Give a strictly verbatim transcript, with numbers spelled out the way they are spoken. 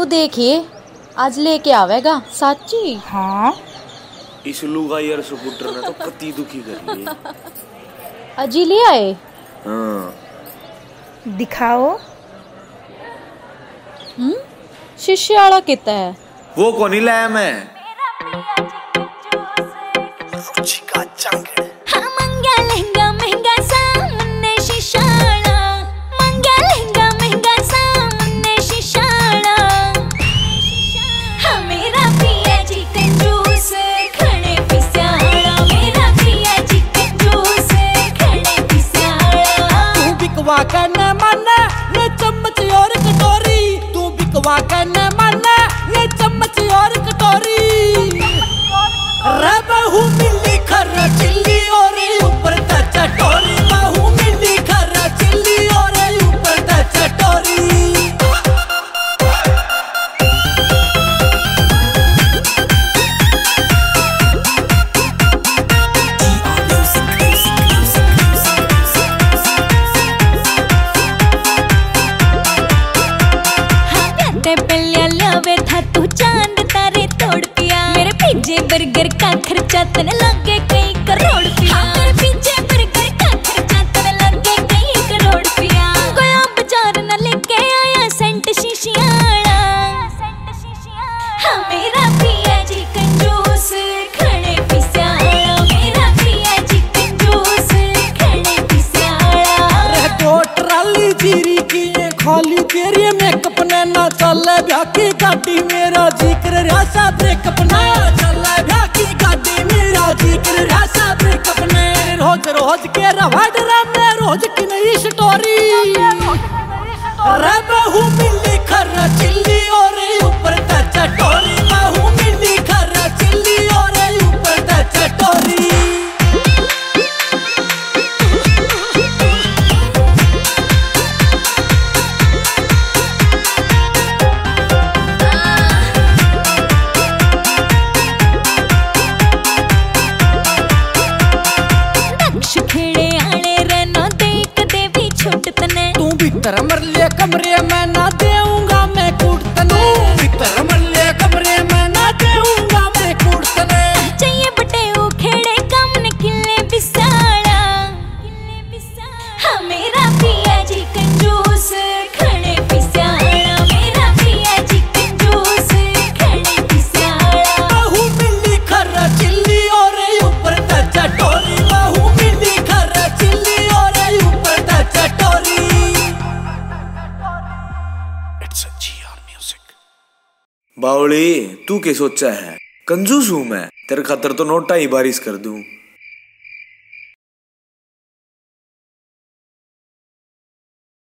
तो देखिए आज लेके आवेगा साची। हाँ इस लुगा यार स्कूटर ने तो कति दुखी कर लिया। अजी ले आए। हाँ दिखाओ। हम्म शीशे वाला कितना है? वो कौन ही लाया मैं? रुचिका चांगड़। हाँ मंगा लहंगा महंगा सामने शीशाला, मंगा लहंगा महंगा सामने शीशाला। हाँ मेरा पिया जी कंजूस खड़े पिस्याला, मेरा पिया जी कंजूस खड़े पिस्याला। तू बिकवा के न माने ये चम्मच और कटोरी, तू बिकवा के न माने ये चम्मच और कटोरी। रे बहू मिली खर्रा चिल्ली और ऊपर ता चटोरी, बहू मिली खर्रा चिल्ली और ऊपर ता चटोरी। तू चांद तारे तोड़ पिया, मेरे पिज्जे बर्गर का खर्चा तने लगे कई करोड़ पिया। मेरे पिज्जे बर्गर का खर्चा तने लगे कई करोड़ पिया। गया बाजार न लेके आया सेंट शीशियाड़ा, हाँ मेरा पिया जी कंजूस खड़े पिस्याड़ा, मेरा पिया जी कंजूस खड़े पिस्याड़ा। रे दो ट्राली जीरी की खाली तेरी मेकअप ने ना चले ब्याकी गाड़ी, मेरा जिक्र रासा ब्रेकअप ना चले ब्याकी गाड़ी, मेरा जिक्र रासा ब्रेकअप ने। रोज रोज के रवाडरा में रोज की नई स्टोरी। रे बहू मिली खर्रा चिल्ली और ऊपर ता चटोरी, बहू मिली खर्रा चिल्ली और ऊपर ता चटोरी। भीतर मरले कमरे में ना देऊंगा मैं कूट तने, भीतर मरले कमरे में ना देऊंगा मैं कूट तने। चाहिए बटे उखेड़े कम न किले बिसाड़ा, किले बिसाड़ा। हाँ मेरा पिया जी कंजूस खड़े पिस्याड़ा, मेरा पिया जी कंजूस खड़े पिस्याड़ा। बहू मिली खर्रा चिल्ली और ऊपर ता चटोरी, बहू मिली खर्रा चिल्ली और ऊपर ता चटोरी। बावली तू क्या सोचा है? कंजूस हूँ मैं, तेरे खातर तो नोटा ही बारिश कर दूं।